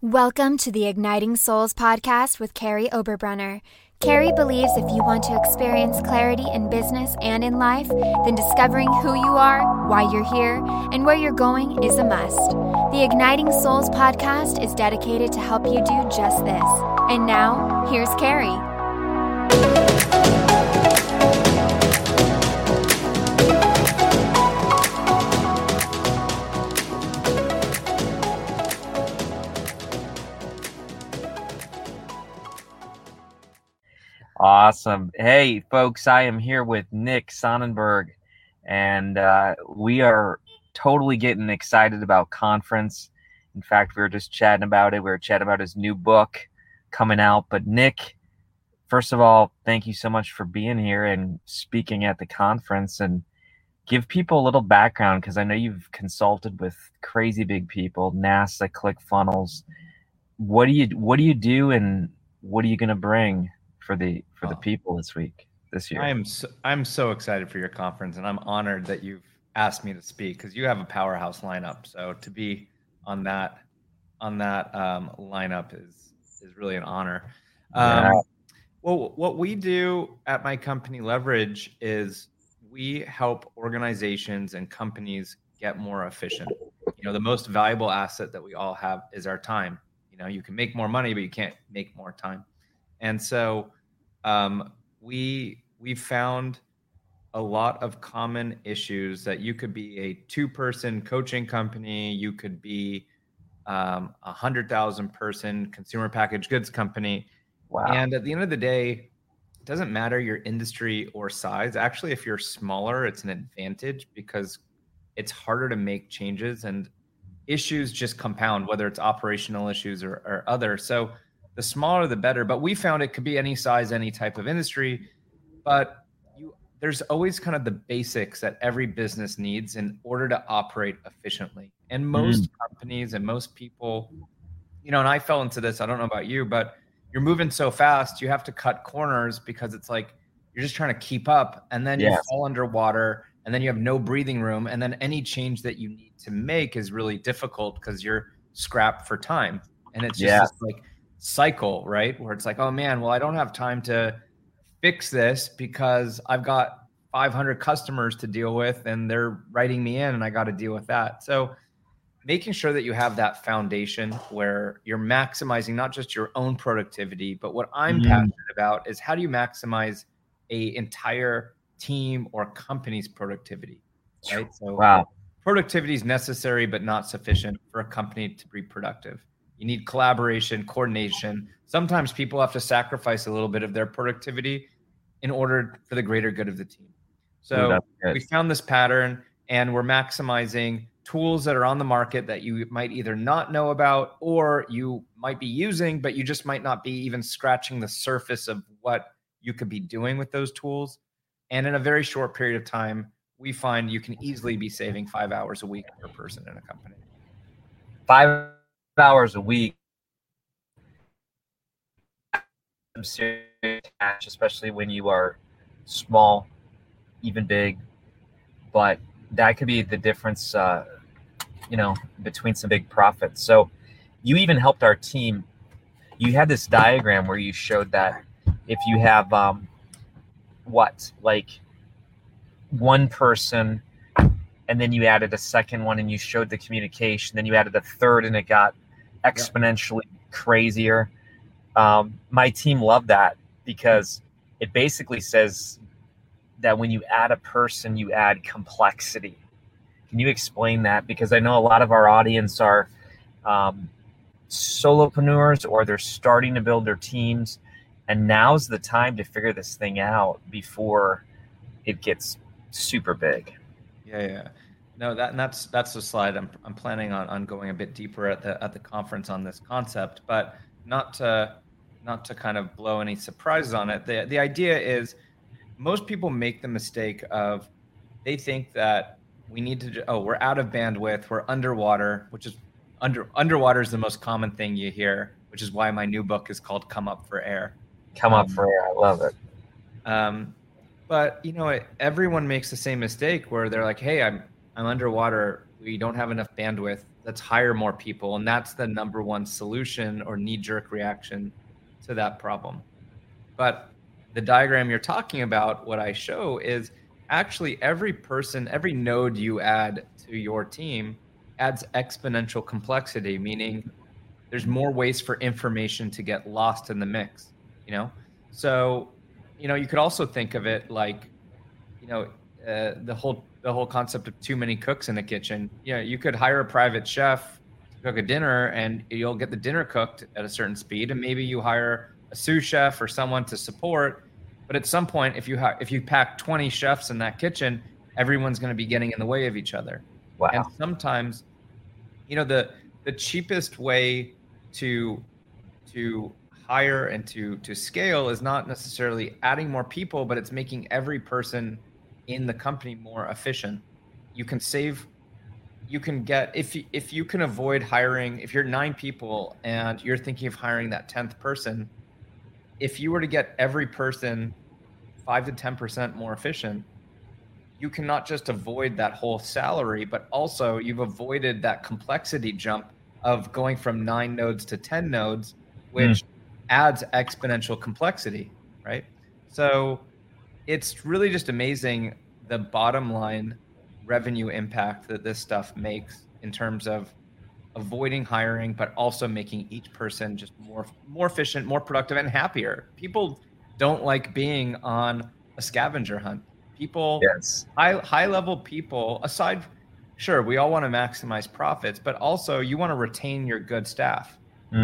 Welcome to the Igniting Souls podcast with Carrie Oberbrunner. Carrie believes if you want to experience clarity in business and in life, then discovering who you are, why you're here, and where you're going is a must. The Igniting Souls podcast is dedicated to help you do just this. And now, here's Carrie. Awesome. Hey, folks, I am here with Nick Sonnenberg, and we are totally getting excited about conference. In fact, we were just chatting about it. We were chatting about his new book coming out. But Nick, first of all, thank you so much for being here and speaking at the conference, and give people a little background, because I know you've consulted with crazy big people, NASA, ClickFunnels. What do you do, and what are you going to bring for the people this year? I'm so excited for your conference, and I'm honored that you've asked me to speak, because you have a powerhouse lineup. So to be on that lineup is really an honor. Well, what we do at my company Leverage is we help organizations and companies get more efficient. The most valuable asset that we all have is our time. You can make more money, but you can't make more time. And so we found a lot of common issues that you could be a 2-person coaching company, you could be 100,000 person consumer packaged goods company. Wow. And at the end of the day, it doesn't matter your industry or size. Actually, if you're smaller, it's an advantage, because it's harder to make changes and issues just compound, whether it's operational issues or other. So the smaller, the better. But we found it could be any size, any type of industry. But there's always kind of the basics that every business needs in order to operate efficiently. And most companies and most people, and I fell into this, I don't know about you, but you're moving so fast, you have to cut corners, because it's like you're just trying to keep up, and then you fall underwater, and then you have no breathing room. And then any change that you need to make is really difficult, because you're scrapped for time. And it's just this like cycle, right? Where it's like, oh man, well, I don't have time to fix this because I've got 500 customers to deal with and they're writing me in and I got to deal with that. So making sure that you have that foundation where you're maximizing not just your own productivity, but what I'm passionate about is how do you maximize a entire team or company's productivity, right? So productivity is necessary, but not sufficient for a company to be productive. You need collaboration, coordination. Sometimes people have to sacrifice a little bit of their productivity in order for the greater good of the team. So we found this pattern, and we're maximizing tools that are on the market that you might either not know about, or you might be using, but you just might not be even scratching the surface of what you could be doing with those tools. And in a very short period of time, we find you can easily be saving 5 hours a week per person in a company. 5 hours a week. I'm serious, especially when you are small, even big, but that could be the difference, between some big profits. So you even helped our team. You had this diagram where you showed that if you have one person, and then you added a second one and you showed the communication, then you added a third and it got exponentially crazier. My team loved that, because it basically says that when you add a person, you add complexity. Can you explain that? Because I know a lot of our audience are solopreneurs, or they're starting to build their teams, and now's the time to figure this thing out before it gets super big. Yeah. No, that's the slide. I'm planning on going a bit deeper at the conference on this concept, but not to kind of blow any surprises on it. The idea is, most people make the mistake of, they think that we need to, we're out of bandwidth, we're underwater, which is underwater is the most common thing you hear, which is why my new book is called Come Up for Air. Come Up for Air. I love it. But everyone makes the same mistake where they're like, hey, I'm underwater. We don't have enough bandwidth. let's hire more people. And that's the number one solution or knee-jerk reaction to that problem. But the diagram you're talking about, what I show is actually every person, every node you add to your team adds exponential complexity, meaning there's more ways for information to get lost in the mix, So, you could also think of it like, the whole concept of too many cooks in the kitchen. You could hire a private chef to cook a dinner and you'll get the dinner cooked at a certain speed. And maybe you hire a sous chef or someone to support. But at some point, if you pack 20 chefs in that kitchen, everyone's going to be getting in the way of each other. Wow. And sometimes, the cheapest way to hire and to scale is not necessarily adding more people, but it's making every person in the company more efficient. You can get, if you can avoid hiring, if you're 9 people and you're thinking of hiring that 10th person, if you were to get every person 5 to 10% more efficient, you can not just avoid that whole salary, but also you've avoided that complexity jump of going from 9 nodes to 10 nodes, which adds exponential complexity, right? So it's really just amazing the bottom line revenue impact that this stuff makes in terms of avoiding hiring, but also making each person just more efficient, more productive, and happier. People don't like being on a scavenger hunt. People, yes, high level people, aside, sure, we all want to maximize profits, but also you want to retain your good staff.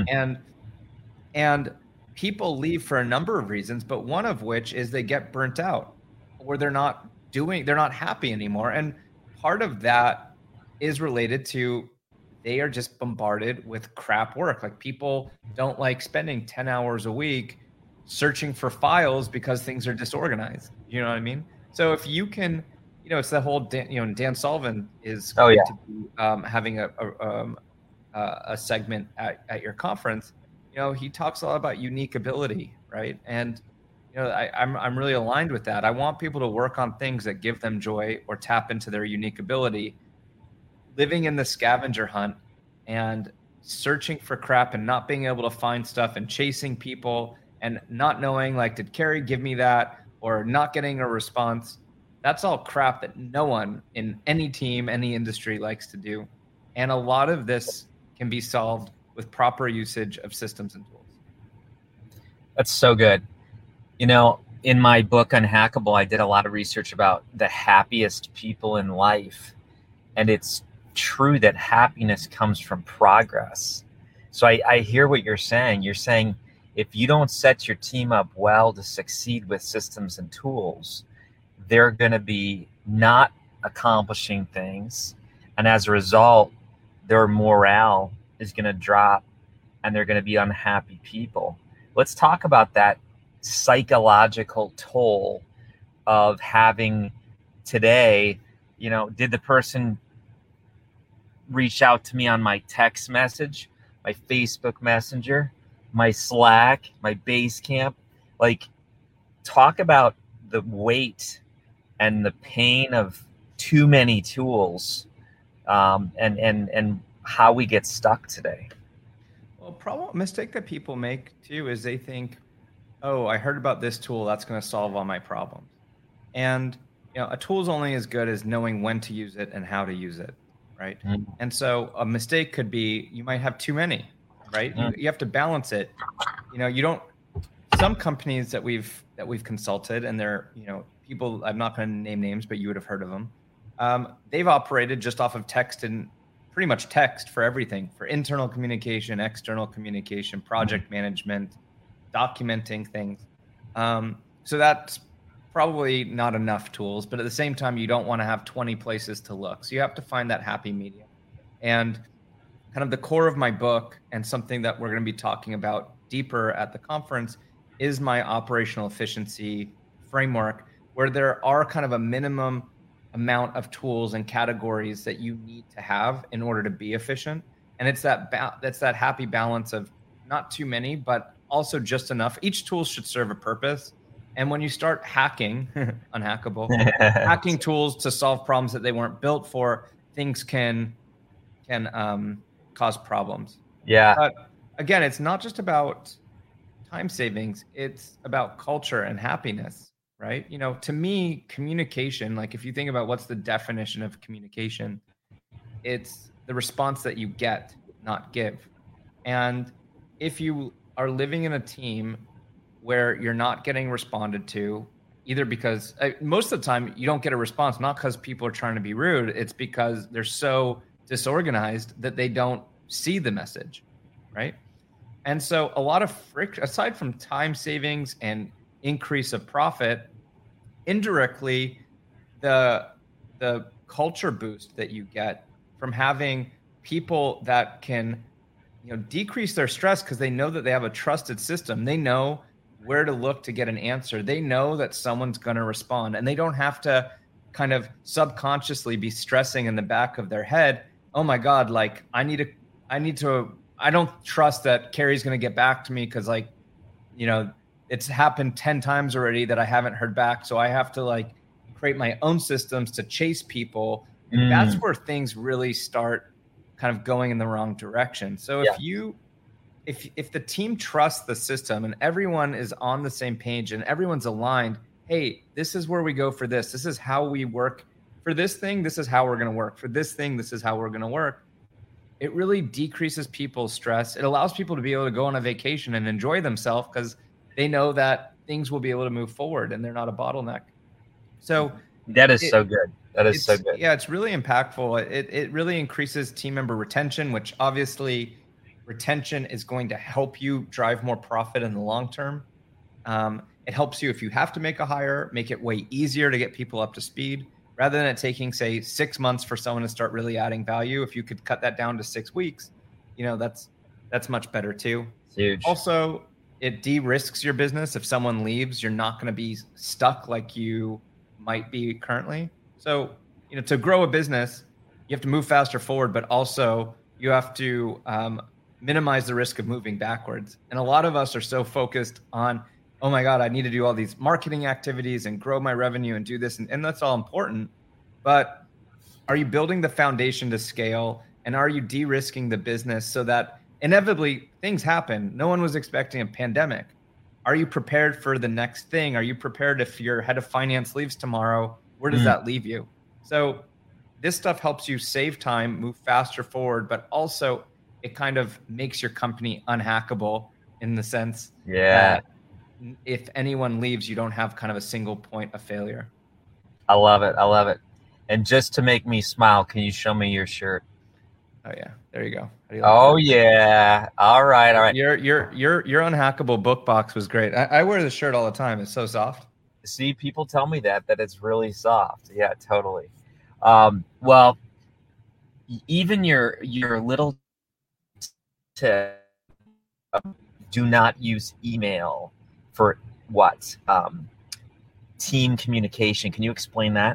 And people leave for a number of reasons, but one of which is they get burnt out, or they're not happy anymore. And part of that is related to they are just bombarded with crap work. Like, people don't like spending 10 hours a week searching for files because things are disorganized. You know what I mean? So if you can, it's the whole, Dan Sullivan is going to be having a segment at your conference. He talks a lot about unique ability, right? And I'm really aligned with that. I want people to work on things that give them joy or tap into their unique ability. Living in the scavenger hunt and searching for crap and not being able to find stuff and chasing people and not knowing, like, did Carrie give me that, or not getting a response, that's all crap that no one in any team, any industry likes to do. And a lot of this can be solved with proper usage of systems and tools. That's so good. In my book Unhackable, I did a lot of research about the happiest people in life. And it's true that happiness comes from progress. So I hear what you're saying. You're saying if you don't set your team up well to succeed with systems and tools, they're going to be not accomplishing things. And as a result, their morale is going to drop and they're going to be unhappy people. Let's talk about that psychological toll of having today, did the person reach out to me on my text message, my Facebook Messenger, my Slack, my Basecamp? Like, talk about the weight and the pain of too many tools, and how we get stuck today. Well, mistake that people make too is they think, oh, I heard about this tool, that's going to solve all my problems. And a tool is only as good as knowing when to use it and how to use it, right? Mm-hmm. And so a mistake could be you might have too many, right? Mm-hmm. You have to balance it. Some companies that we've consulted, and they're people, I'm not going to name names, but you would have heard of them. They've operated just off of text and pretty much text for everything, for internal communication, external communication, project management, documenting things. So that's probably not enough tools, but at the same time, you don't want to have 20 places to look. So you have to find that happy medium. And kind of the core of my book, and something that we're going to be talking about deeper at the conference, is my operational efficiency framework, where there are kind of a minimum amount of tools and categories that you need to have in order to be efficient. And it's that's that happy balance of not too many, but also just enough. Each tool should serve a purpose. And when you start hacking, Unhackable, hacking tools to solve problems that they weren't built for, things can cause problems. Yeah. But again, it's not just about time savings. It's about culture and happiness, right? To me, communication, like if you think about what's the definition of communication, it's the response that you get, not give. And if you are living in a team where you're not getting responded to, either because most of the time you don't get a response, not because people are trying to be rude, it's because they're so disorganized that they don't see the message, right? And so a lot of friction, aside from time savings and increase of profit, indirectly, the culture boost that you get from having people that can decrease their stress because they know that they have a trusted system. They know where to look to get an answer. They know that someone's going to respond, and they don't have to kind of subconsciously be stressing in the back of their head, oh my God, like I don't trust that Carrie's going to get back to me because it's happened 10 times already that I haven't heard back. So I have to create my own systems to chase people. And that's where things really start kind of going in the wrong direction. So if the team trusts the system and everyone is on the same page and everyone's aligned, hey, this is where we go for this. This is how we work for this thing. This is how we're going to work for this thing. This is how we're going to work. It really decreases people's stress. It allows people to be able to go on a vacation and enjoy themselves because they know that things will be able to move forward and they're not a bottleneck. So that is so good. That is so good. Yeah, it's really impactful. It really increases team member retention, which obviously retention is going to help you drive more profit in the long term. It helps you if you have to make a hire, make it way easier to get people up to speed rather than it taking, say, 6 months for someone to start really adding value. If you could cut that down to 6 weeks, that's much better too. It's huge. Also, it de-risks your business. If someone leaves, you're not going to be stuck like you might be currently. So, to grow a business, you have to move faster forward, but also you have to minimize the risk of moving backwards. And a lot of us are so focused on, oh my God, I need to do all these marketing activities and grow my revenue and do this. And that's all important. But are you building the foundation to scale? And are you de-risking the business so that inevitably things happen? No one was expecting a pandemic. Are you prepared for the next thing? Are you prepared if your head of finance leaves tomorrow? Where does that leave you? So this stuff helps you save time, move faster forward, but also it kind of makes your company unhackable in the sense that if anyone leaves, you don't have kind of a single point of failure. I love it. I love it. And just to make me smile, can you show me your shirt? Oh yeah, there you go. Oh yeah. All right. Your unhackable book box was great. I wear this shirt all the time. It's so soft. See, people tell me that it's really soft. Yeah, totally. Well, even your little tip, do not use email for what? Team communication. Can you explain that?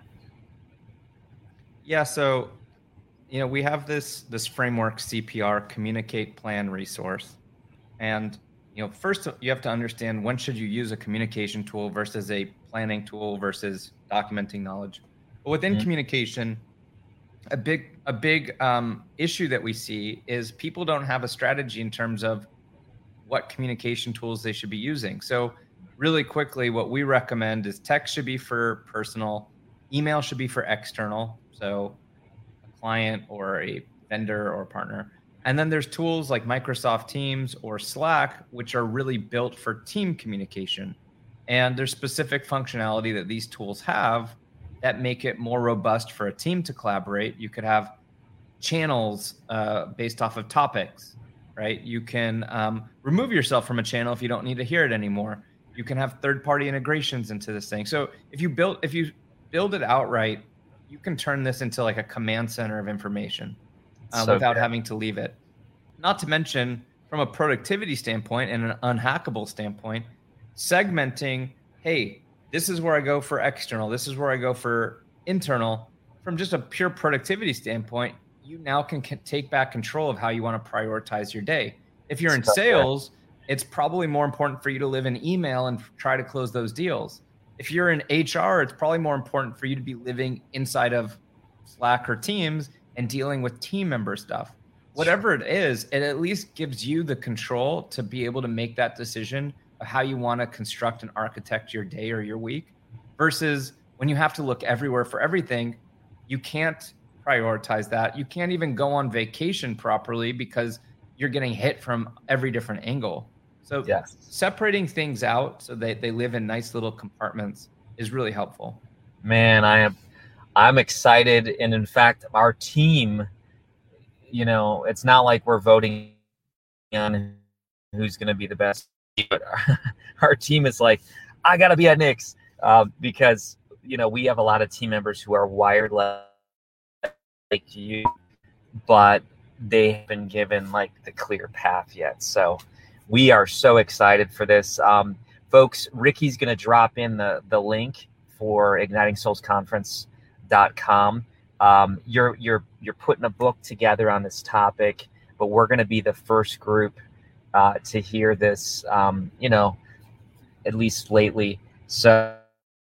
Yeah, so we have this framework, CPR, communicate, plan, resource. And first you have to understand when should you use a communication tool versus a planning tool versus documenting knowledge. But within communication, a big issue that we see is people don't have a strategy in terms of what communication tools they should be using. So really quickly, what we recommend is text should be for personal, email should be for external, so a client or a vendor or partner. And then there's tools like Microsoft Teams or Slack, which are really built for team communication. And there's specific functionality that these tools have that make it more robust for a team to collaborate. You could have channels based off of topics, right? You can remove yourself from a channel if you don't need to hear it anymore. You can have third-party integrations into this thing. So if you build it outright, you can turn this into like a command center of information without having to leave it. Not to mention, from a productivity standpoint and an unhackable standpoint, segmenting, hey, this is where I go for external, this is where I go for internal. From just a pure productivity standpoint, you now can take back control of how you want to prioritize your day. If you're in sales, it's probably more important for you to live in email and try to close those deals. If you're in HR, it's probably more important for you to be living inside of Slack or Teams and dealing with team member stuff. Whatever it is, it at least gives you the control to be able to make that decision of how you want to construct and architect your day or your week, versus when you have to look everywhere for everything, you can't prioritize that. You can't even go on vacation properly because you're getting hit from every different angle. So separating things out so that they live in nice little compartments is really helpful. Man, I'm excited. And in fact, our team, it's not like we're voting on who's going to be the best, but our team is like, I got to be at Nick's because, we have a lot of team members who are wired like you, but they haven't been given like the clear path yet. So we are so excited for this. Folks, Ricky's going to drop in the link for ignitingsoulsconference.com. You're putting a book together on this topic, but we're going to be the first group to hear this, at least lately. So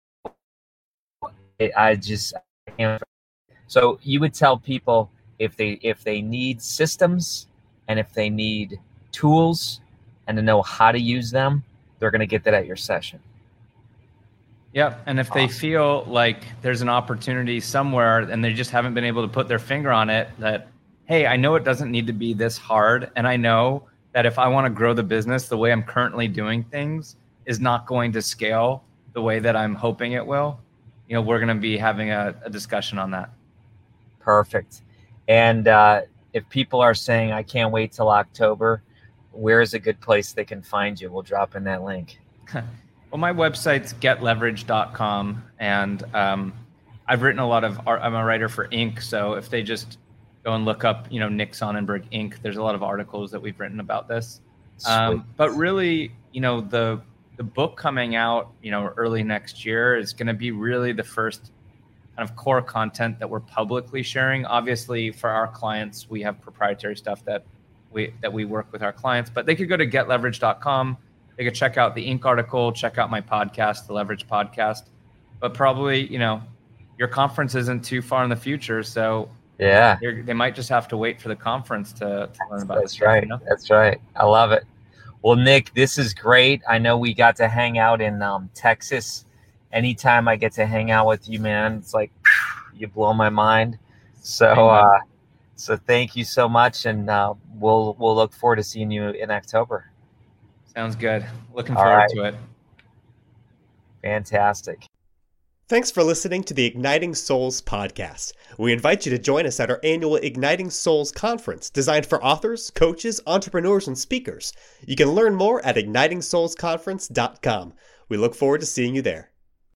so you would tell people if they need systems and if they need tools and to know how to use them, they're going to get that at your session. Yeah. And if they feel like there's an opportunity somewhere and they just haven't been able to put their finger on it, that, hey, I know it doesn't need to be this hard. And I know that if I want to grow the business, the way I'm currently doing things is not going to scale the way that I'm hoping it will. We're going to be having a discussion on that. Perfect. And if people are saying, I can't wait till October, where is a good place they can find you? We'll drop in that link. Well, my website's getleverage.com, and I've written a lot of art. I'm a writer for Inc., so if they just go and look up, Nick Sonnenberg Inc., there's a lot of articles that we've written about this. But really, the book coming out, early next year is going to be really the first kind of core content that we're publicly sharing. Obviously, for our clients, we have proprietary stuff that we work with our clients, but they could go to getleverage.com. They could check out the Inc. article, check out my podcast, the Leverage Podcast. But probably, your conference isn't too far in the future, so they might just have to wait for the conference to learn about it. That's right. That's right. I love it. Well, Nick, this is great. I know we got to hang out in Texas. Anytime I get to hang out with you, man, it's like you blow my mind. So, so thank you so much, and we'll look forward to seeing you in October. Sounds good. Looking forward to it. Fantastic. Thanks for listening to the Igniting Souls podcast. We invite you to join us at our annual Igniting Souls conference designed for authors, coaches, entrepreneurs, and speakers. You can learn more at ignitingsoulsconference.com. We look forward to seeing you there.